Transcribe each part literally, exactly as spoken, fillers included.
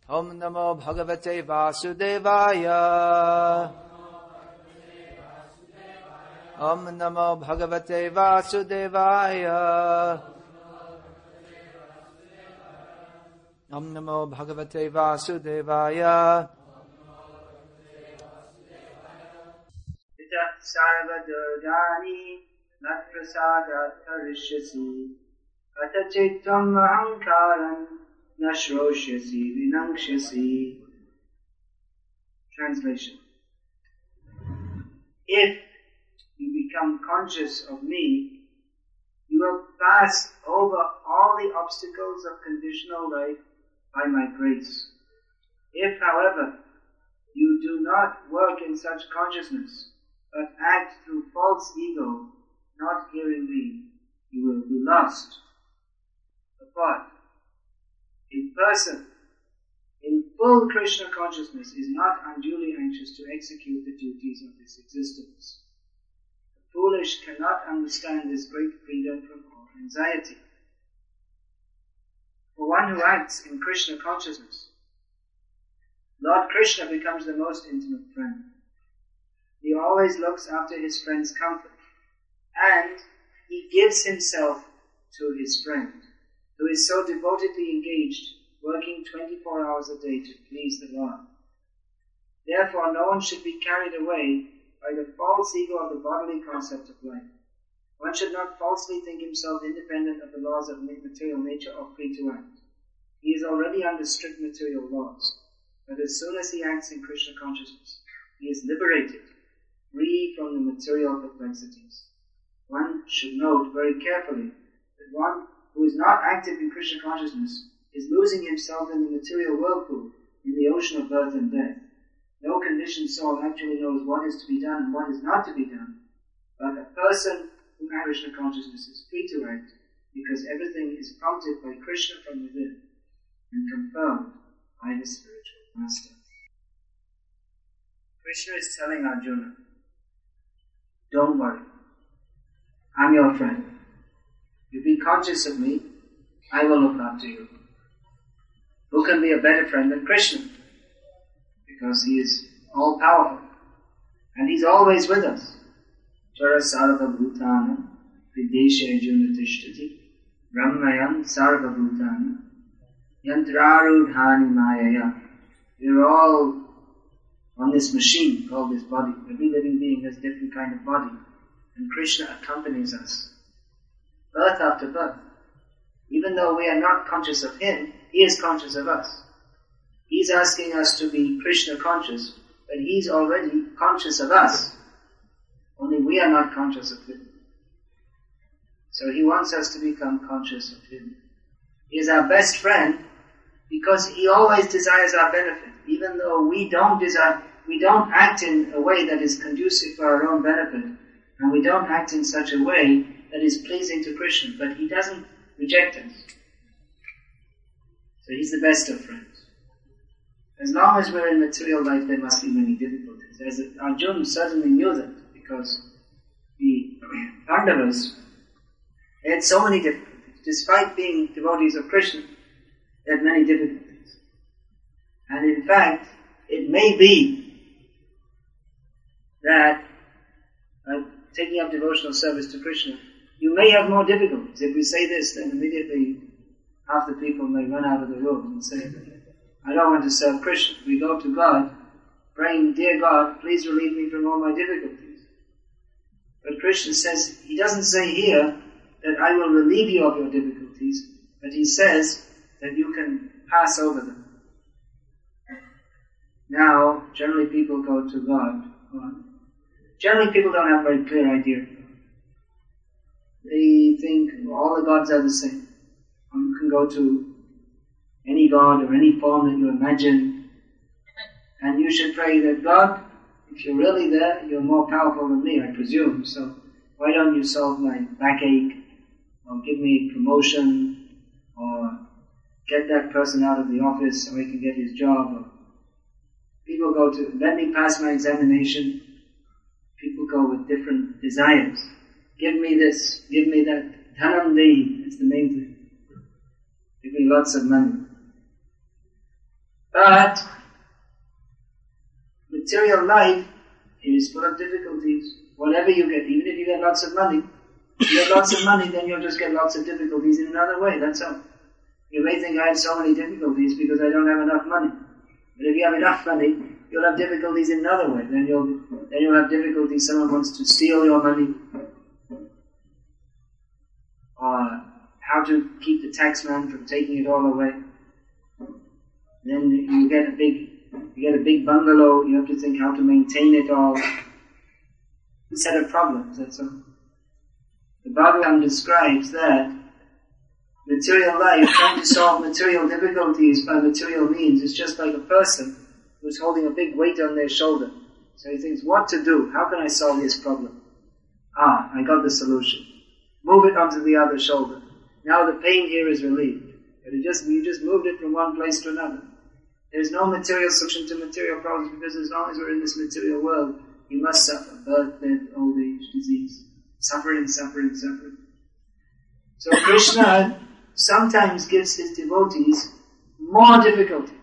Om Namo Bhagavate Vasudevaya. Om Namo Bhagavate Vasudevaya. Om Namo Bhagavate Vasudevaya. Ita sarva durgani nat prasadat karishyasi atachitvam ahankaram nashroshyasi vinangshasi. Translation. If you become conscious of me, you will pass over all the obstacles of conditional life by my grace. If, however, you do not work in such consciousness, but act through false ego, not hearing me, you will be lost. But a person in full Krishna consciousness is not unduly anxious to execute the duties of this existence. The foolish cannot understand this great freedom from all anxiety. For one who acts in Krishna consciousness, Lord Krishna becomes the most intimate friend. He always looks after his friend's comfort, and he gives himself to his friend, who is so devotedly engaged, working twenty-four hours a day to please the Lord. Therefore, no one should be carried away by the false ego of the bodily concept of life. One should not falsely think himself independent of the laws of material nature or free to act. He is already under strict material laws, but as soon as he acts in Krishna consciousness, he is liberated, free from the material perplexities. One should note very carefully that one who is not active in Krishna consciousness is losing himself in the material whirlpool, in the ocean of birth and death. No conditioned soul actually knows what is to be done and what is not to be done. But a person who has Krishna consciousness is free to act, because everything is prompted by Krishna from within and confirmed by the spiritual master. Krishna is telling Arjuna, don't worry, I'm your friend. You be conscious of me, I will look after you. Who can be a better friend than Krishna? Because he is all-powerful. And he's always with us. Chara sarva bhutana videsha arjuna tishtati brahmayan sarva bhutana yantrarudhani mayaya. We're all on this machine called this body. Every living being has a different kind of body. And Krishna accompanies us, birth after birth. Even though we are not conscious of him, he is conscious of us. He's asking us to be Krishna conscious, but he's already conscious of us. Only we are not conscious of him. So he wants us to become conscious of him. He is our best friend because he always desires our benefit. Even though we don't desire, we don't act in a way that is conducive for our own benefit, and we don't act in such a way that is pleasing to Krishna, but he doesn't reject us. So he's the best of friends. As long as we're in material life, there must be many difficulties. As Arjuna certainly knew that, because the Pandavas had so many difficulties. Despite being devotees of Krishna, they had many difficulties. And in fact, it may be that uh, taking up devotional service to Krishna, you may have more difficulties. If we say this, then immediately half the people may run out of the room and say, I don't want to serve Krishna. We go to God, praying, dear God, please relieve me from all my difficulties. But Krishna says, he doesn't say here that I will relieve you of your difficulties, but he says that you can pass over them. Now, generally people go to God. Generally people don't have a very clear idea. They think all the gods are the same. You can go to any god or any form that you imagine, and you should pray that God, if you're really there, you're more powerful than me, I presume, so why don't you solve my backache, or give me a promotion, or get that person out of the office so he can get his job. Or people go to, let me pass my examination. People go with different desires. Give me this, give me that. Dhanam dehi, it's the main thing. Give me lots of money. But But material life is full of difficulties. Whatever you get, even if you get lots of money, if you get lots of money, then you'll just get lots of difficulties in another way, that's all. You may think I have so many difficulties because I don't have enough money. But if you have enough money, you'll have difficulties in another way. Then you'll, then you'll have difficulties, someone wants to steal your money. Or how to keep the taxman from taking it all away. Then you get a big, you get a big bungalow, you have to think how to maintain it all. A set of problems, that's all. The Bhagavatam describes that material life, trying to solve material difficulties by material means, is just like a person who's holding a big weight on their shoulder. So he thinks, what to do? How can I solve this problem? Ah, I got the solution. Move it onto the other shoulder. Now the pain here is relieved. But it just, you just moved it from one place to another. There's no material solution to material problems because as long as we're in this material world, you must suffer. Birth, death, old age, disease. Suffering, suffering, suffering. So Krishna sometimes gives his devotees more difficulties.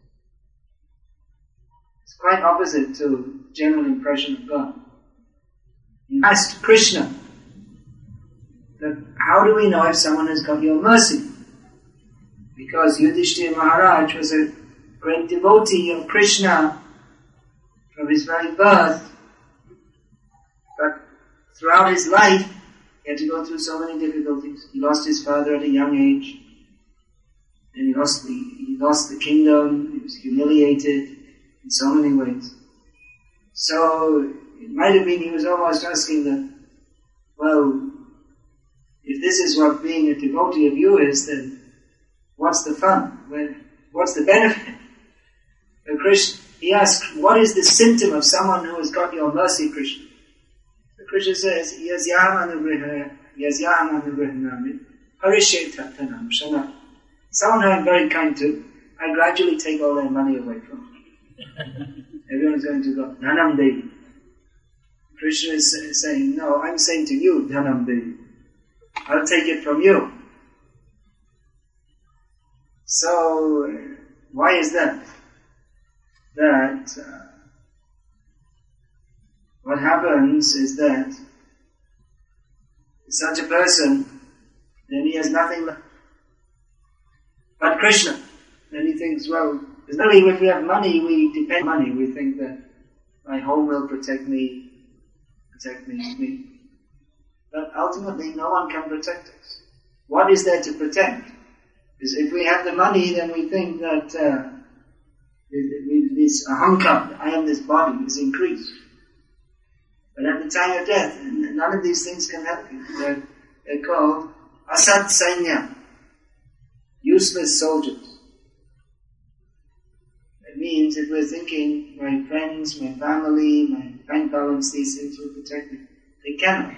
It's quite opposite to general impression of God. He asked Krishna, that how do we know if someone has got your mercy? Because Yudhishthira Maharaj was a great devotee of Krishna from his very birth, but throughout his life he had to go through so many difficulties. He lost his father at a young age, and he lost the, he lost the kingdom, he was humiliated in so many ways. So it might have been he was almost asking that, well, if this is what being a devotee of you is, then what's the fun? When, what's the benefit? But Krishna, he asked, what is the symptom of someone who has got your mercy, Krishna? So Krishna says, Yasyam anugrihaya, Yasyam anugrahanami, harishe tattanam shana. Someone who I'm very kind to, I gradually take all their money away from. Everyone's going to go, Dhanam Devi. Krishna is saying, no, I'm saying to you, Dhanam Devi. I'll take it from you. So, why is that? That uh, what happens is that such a person, then he has nothing left but Krishna. Then he thinks, well, there's no way if we have money, we depend on money. We think that my home will protect me, protect me, me. But ultimately, no one can protect us. What is there to protect? Because if we have the money, then we think that uh, this ahankar, I am this body, is increased. But at the time of death, none of these things can help you. They're, they're called asat sainya, useless soldiers. That means if we're thinking, my friends, my family, my bank balance, these things will protect me. They cannot.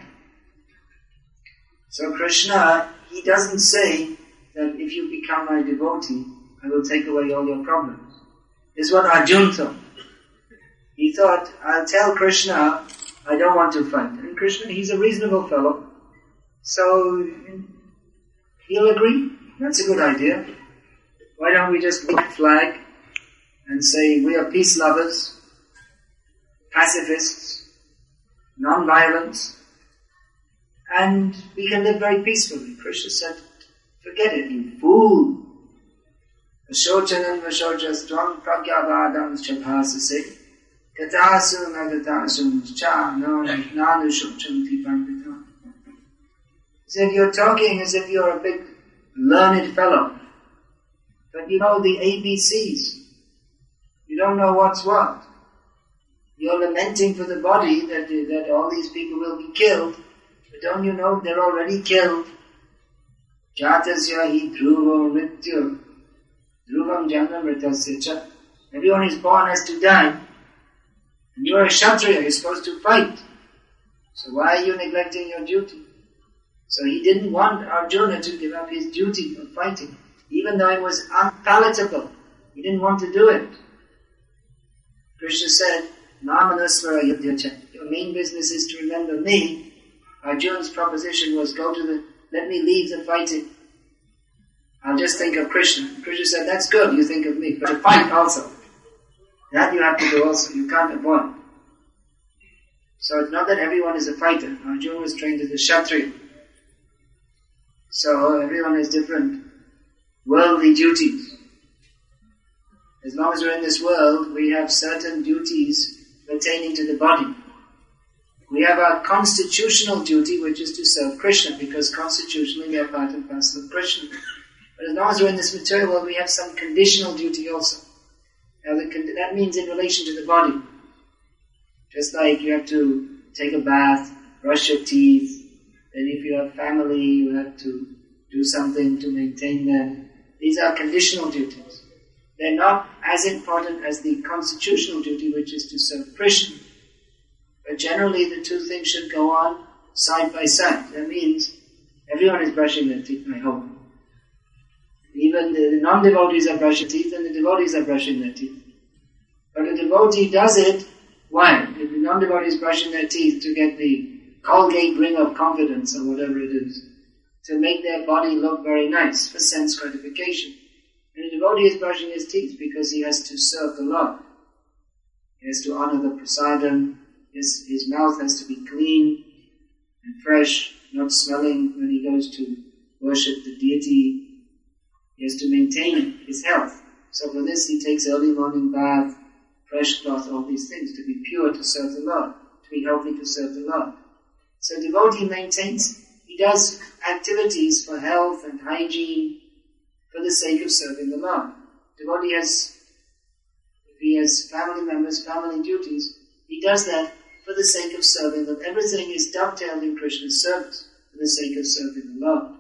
So Krishna, he doesn't say that if you become my devotee, I will take away all your problems. This is what Arjuna thought. He thought, I'll tell Krishna, I don't want to fight. And Krishna, he's a reasonable fellow. So, he'll agree. That's a good idea. Why don't we just wave a flag and say, we are peace lovers, pacifists, non-violence, and we can live very peacefully. Krishna said, forget it, you fool. Vashochanan vashochas tvam pragyavadam chabhasase katasu nagatasum cha nanu shochanti pandita. He said, you're talking as if you're a big learned fellow, but you know the A B Cs. You don't know what's what. You're lamenting for the body that, that all these people will be killed, but don't you know they're already killed? Jatasya hi dhruvo mrityu dhruvam janma mritasya cha. Everyone is born has to die. And you're a Kshatriya, you're supposed to fight. So why are you neglecting your duty? So he didn't want Arjuna to give up his duty of fighting, even though it was unpalatable. He didn't want to do it. Krishna said, Namanasvara yudhyacha. Your main business is to remember me. Arjuna's proposition was, go to the, let me leave the fighting. I'll just think of Krishna. Krishna said, that's good, you think of me, but to fight also. That you have to do also, you can't avoid. So it's not that everyone is a fighter. Arjuna was trained as a Kshatriya. So everyone has different worldly duties. As long as we're in this world, we have certain duties pertaining to the body. We have our constitutional duty, which is to serve Krishna, because constitutionally we are part and parcel of Krishna. But as long as we're in this material world, we have some conditional duty also. Now the con- that means in relation to the body. Just like you have to take a bath, brush your teeth, then if you have family, you have to do something to maintain them. These are conditional duties. They're not as important as the constitutional duty, which is to serve Krishna. But generally the two things should go on side by side. That means everyone is brushing their teeth, I hope. Even the, the non-devotees are brushing teeth and the devotees are brushing their teeth. But a devotee does it, why? If the non-devotee is brushing their teeth to get the Colgate ring of confidence or whatever it is, to make their body look very nice for sense gratification. And a devotee is brushing his teeth because he has to serve the Lord. He has to honor the prasadam. His, his mouth has to be clean and fresh, not smelling when he goes to worship the deity. He has to maintain his health. So for this he takes early morning bath, fresh cloth, all these things, to be pure to serve the Lord, to be healthy to serve the Lord. So devotee maintains, he does activities for health and hygiene for the sake of serving the Lord. Devotee has, if he has family members, family duties, he does that for the sake of serving them. Everything is dovetailed in Krishna's service for the sake of serving the Lord.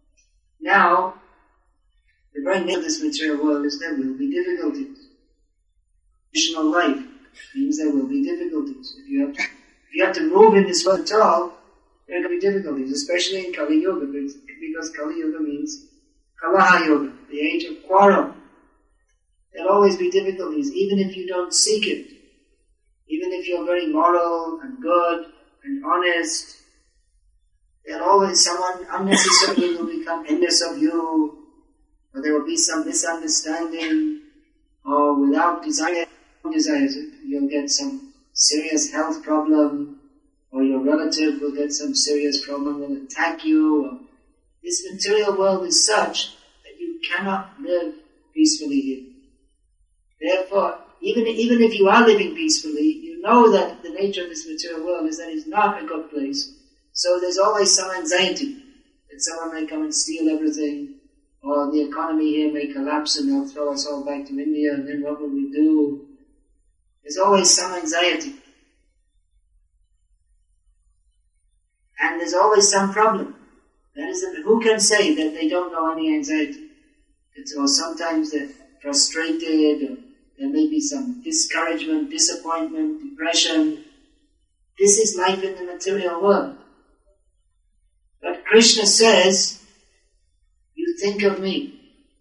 Now, the very nature of this material world is there will be difficulties. Additional life means there will be difficulties. If you have to, if you have to move in this world at all, there are going to be difficulties, especially in Kali Yuga, because Kali Yuga means Kalaha Yuga, the age of quarrel. There will always be difficulties, even if you don't seek it. Even if you're very moral and good and honest, there'll always someone unnecessarily will become envious of you, or there will be some misunderstanding, or without desire, desires, you'll get some serious health problem, or your relative will get some serious problem, will attack you. Or this material world is such that you cannot live peacefully here. Therefore, even, even if you are living peacefully, you know that the nature of this material world is that it's not a good place. So there's always some anxiety that someone may come and steal everything, or the economy here may collapse and they'll throw us all back to India, and then what will we do? There's always some anxiety. And there's always some problem. That is, who can say that they don't know any anxiety? It's, or sometimes they're frustrated, or there may be some discouragement, disappointment, depression. This is life in the material world. But Krishna says, you think of me.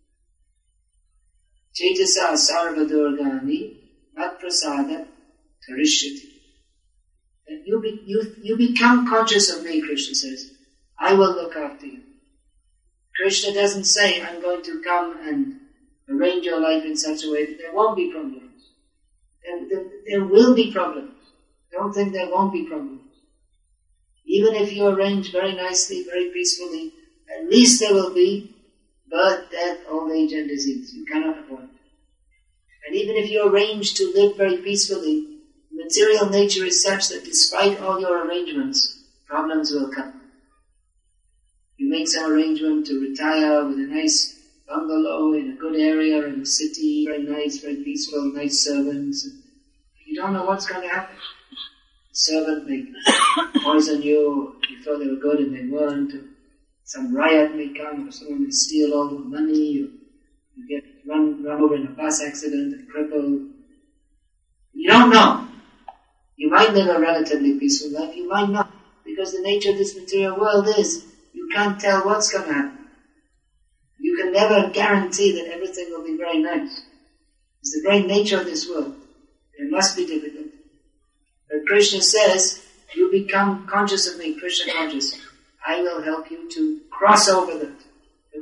Chaitasa sarva durgani mat prasada tarishyati. And you, be, you, you become conscious of me, Krishna says. I will look after you. Krishna doesn't say, I'm going to come and arrange your life in such a way that there won't be problems. There, there, there will be problems. Don't think there won't be problems. Even if you arrange very nicely, very peacefully, at least there will be birth, death, old age and disease. You cannot avoid it. And even if you arrange to live very peacefully, material nature is such that despite all your arrangements, problems will come. You make some arrangement to retire with a nice bungalow in a good area in a city, very nice, very peaceful, nice servants. You don't know what's going to happen. The servant may poison you, you thought they were good and they weren't. Or some riot may come, or someone may steal all your money, or you get run, run over in a bus accident and crippled. You don't know. You might live a relatively peaceful life, you might not. Because the nature of this material world is, you can't tell what's going to happen. You can never guarantee that everything will be very nice. It's the very nature of this world. It must be difficult. But Krishna says, you become conscious of me, Krishna conscious. I will help you to cross over that. The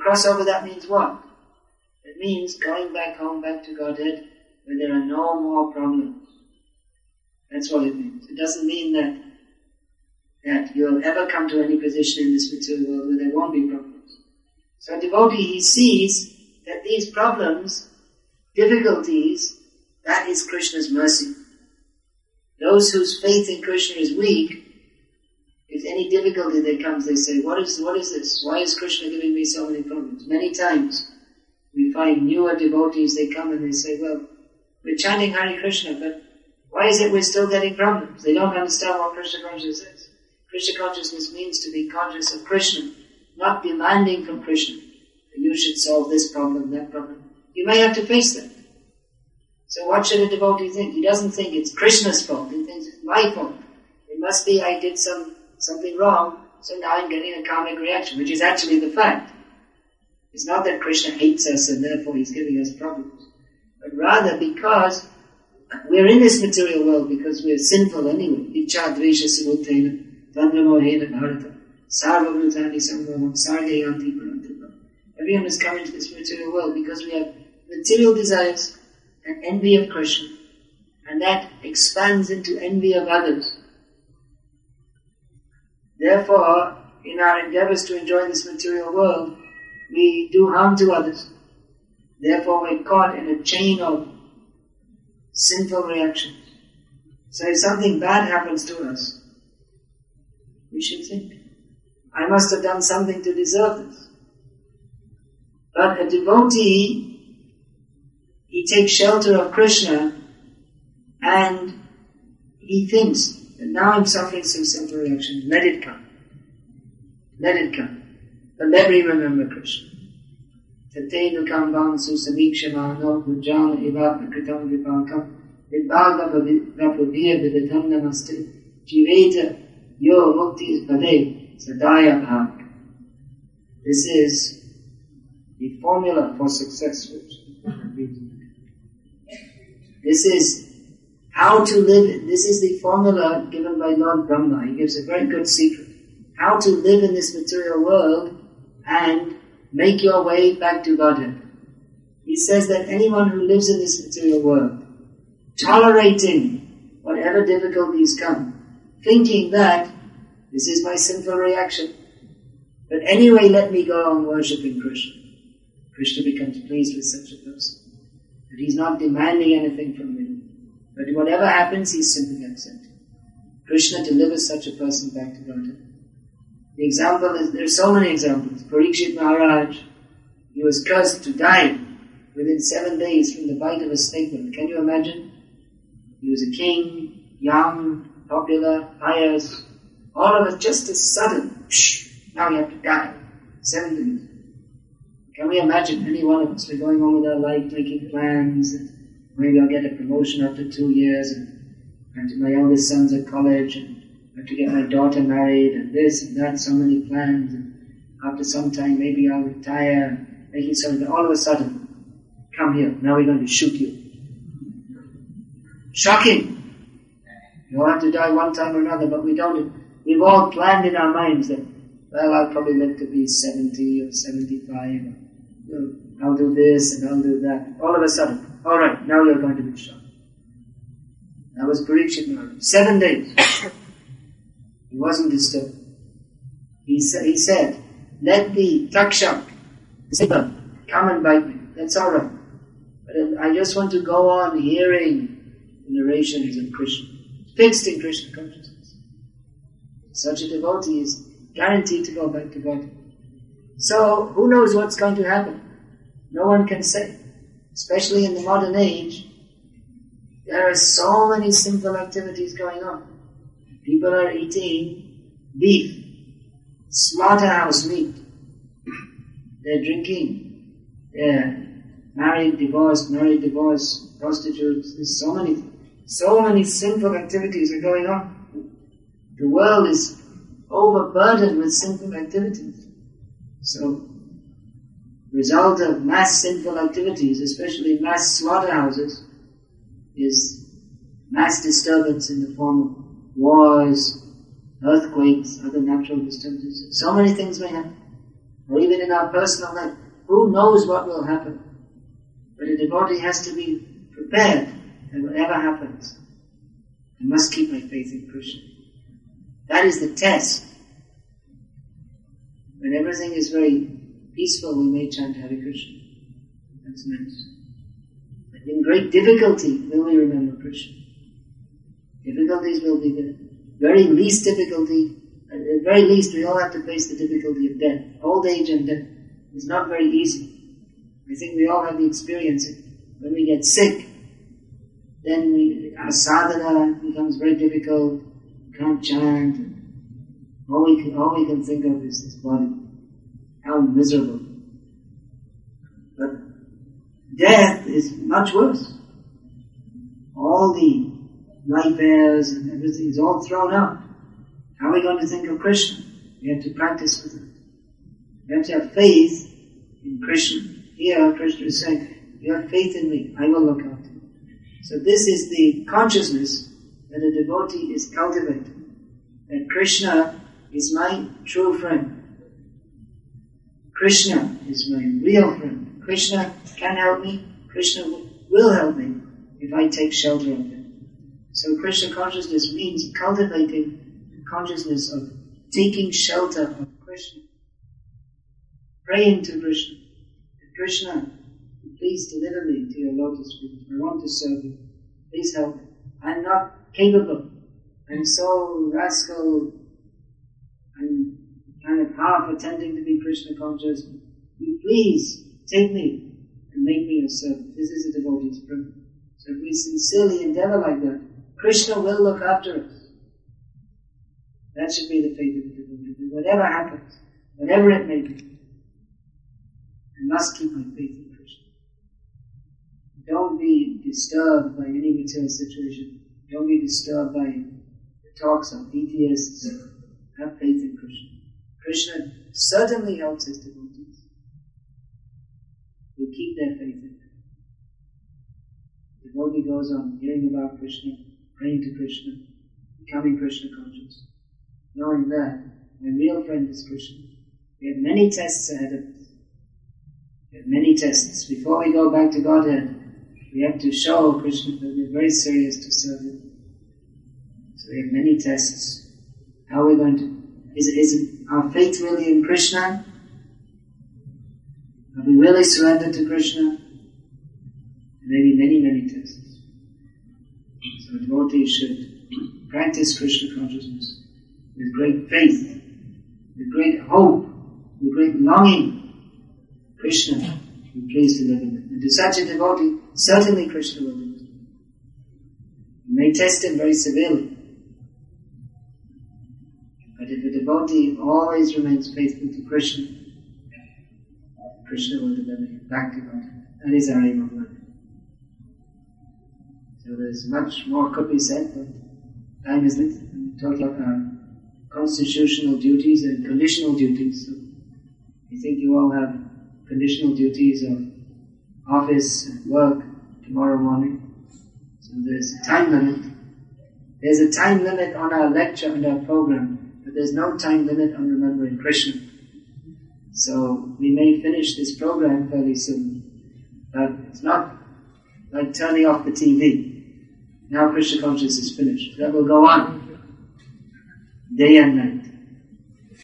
crossover, that means what? It means going back home, back to Godhead, where there are no more problems. That's what it means. It doesn't mean that that you'll ever come to any position in this material world where there won't be problems. So a devotee, he sees that these problems, difficulties, that is Krishna's mercy. Those whose faith in Krishna is weak, if any difficulty that comes, they say, what is what is this? Why is Krishna giving me so many problems? Many times we find newer devotees, they come and they say, well, we're chanting Hare Krishna, but why is it we're still getting problems? They don't understand what Krishna consciousness is. Krishna consciousness means to be conscious of Krishna, not demanding from Krishna that you should solve this problem, that problem. You may have to face that. So what should a devotee think? He doesn't think it's Krishna's fault. He thinks it's my fault. It must be I did some something wrong, so now I'm getting a karmic reaction, which is actually the fact. It's not that Krishna hates us and therefore he's giving us problems, but rather because we're in this material world because we're sinful anyway. Ichcha dvesha samutena tandramohena bharata sarvabhutani sammoham sargayanti parantapa. Everyone has come into this material world because we have material desires and envy of Krishna, and that expands into envy of others. Therefore, in our endeavors to enjoy this material world, we do harm to others. Therefore, we're caught in a chain of sinful reactions. So if something bad happens to us, we should think, I must have done something to deserve this. But a devotee, he takes shelter of Krishna and he thinks that now I'm suffering some sinful reaction. Let it come. Let it come. But let me remember Krishna. Tatenu kambam susamikshama bhujana ivatma kritam vipakam vibhaga vapabhir vidatam namaste jiveta yo mukti pade sadaya bhav. This is the formula for success. This is how to live. This is the formula given by Lord Brahma. He gives a very good secret. How to live in this material world and make your way back to Godhead. He says that anyone who lives in this material world, tolerating whatever difficulties come, thinking that this is my sinful reaction, but anyway let me go on worshipping Krishna. Krishna becomes pleased with such a person. That he's not demanding anything from him. But whatever happens, he's simply accepting. Krishna delivers such a person back to Godhead. The example is, there are so many examples. Parikshit Maharaj, he was cursed to die within seven days from the bite of a snake. Can you imagine? He was a king, young, popular, pious. All of it just as sudden. Psh, now you have to die. Seven days. Can we imagine any one of us? We're going on with our life, making plans, and maybe I'll get a promotion after two years, and, and my eldest son's at college, and I have to get my daughter married, and this and that, so many plans, and after some time maybe I'll retire, making something. All of a sudden, come here, now we're going to shoot you. Shocking! You'll have to die one time or another, but we don't. We've all planned in our minds that, well, I'll probably live to be seventy or seventy-five. Or, I'll do this and I'll do that. All of a sudden, all right, now you're going to be shot. That was Parikshit Maharaj. Seven days. He wasn't disturbed. He, sa- he said, let the takshak, come and bite me. That's all right. But I just want to go on hearing the narrations of Krishna. Fixed in Krishna consciousness. Such a devotee is guaranteed to go back to God. So, who knows what's going to happen? No one can say. Especially in the modern age, there are so many sinful activities going on. People are eating beef, slaughterhouse meat. They're drinking. They're married, divorced, married, divorced, prostitutes. There's so many, so many sinful activities are going on. The world is overburdened with sinful activities. So, result of mass sinful activities, especially mass slaughterhouses, is mass disturbance in the form of wars, earthquakes, other natural disturbances. So many things may happen. or even in our personal life. Who knows what will happen? But a devotee has to be prepared that whatever happens, I must keep my faith in Krishna. That is the test. When everything is very peaceful, we may chant Hare Krishna. That's nice. But in great difficulty, will we remember Krishna? Difficulties will be the very least difficulty. At the very least, we all have to face the difficulty of death. Old age and death is not very easy. I think we all have the experience. When we get sick, then we, our sadhana becomes very difficult. We can't chant. All we can, all we can think of is this body. How miserable. But death is much worse. All the life airs and everything is all thrown out. How are we going to think of Krishna? We have to practice with it. We have to have faith in Krishna. Here Krishna is saying, you have faith in me, I will look after you. So this is the consciousness that a devotee is cultivating. That Krishna is my true friend. Krishna is my real friend. Krishna can help me. Krishna will help me if I take shelter of him. So Krishna consciousness means cultivating the consciousness of taking shelter of Krishna. Praying to Krishna. Krishna, please deliver me to your lotus feet. I want to serve you. Please help me. I'm not capable. I'm so rascal. I'm kind of half attempting to be Krishna conscious. Please take me and make me your servant. This is a devotee's prayer. So if we sincerely endeavor like that, Krishna will look after us. That should be the faith of the devotee. Whatever happens, whatever it may be, I must keep my faith in Krishna. Don't be disturbed by any material situation. Don't be disturbed by the talks of atheists. Have faith in Krishna. Krishna certainly helps his devotees who keep their faith in him. The devotee goes on hearing about Krishna, praying to Krishna, becoming Krishna conscious, knowing that my real friend is Krishna. We have many tests ahead of us. We have many tests. Before we go back to Godhead, we have to show Krishna that we're very serious to serve him. So we have many tests. How are we going to... Is, is our faith really in Krishna? Have we really surrendered to Krishna? Maybe many, many tests. So devotees should practice Krishna consciousness with great faith, with great hope, with great longing. Krishna will please deliver them. And to such a devotee, certainly Krishna will deliver them. You may test him very severely. But if a devotee always remains faithful to Krishna, Krishna will deliver him back to God. That is our aim of life. So there's much more could be said, but time is limited. We talk about our constitutional duties and conditional duties. So I think you all have conditional duties of office and work tomorrow morning. So there's a time limit. There's a time limit on our lecture and our program, but there's no time limit on remembering Krishna. So we may finish this program fairly soon, but it's not like turning off the T V. Now Krishna consciousness is finished. That will go on day and night.